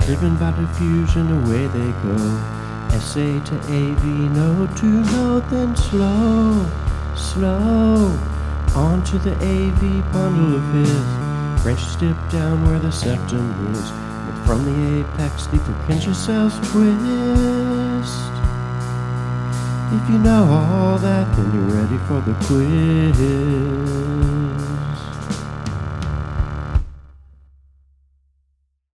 driven by diffusion, away they go. SA to AV, note to note, then slow, slow, onto the AV bundle of his. Branches dip down where the septum is, but from the apex the Purkinje cells twist. If you know all that, then you're ready for the quiz.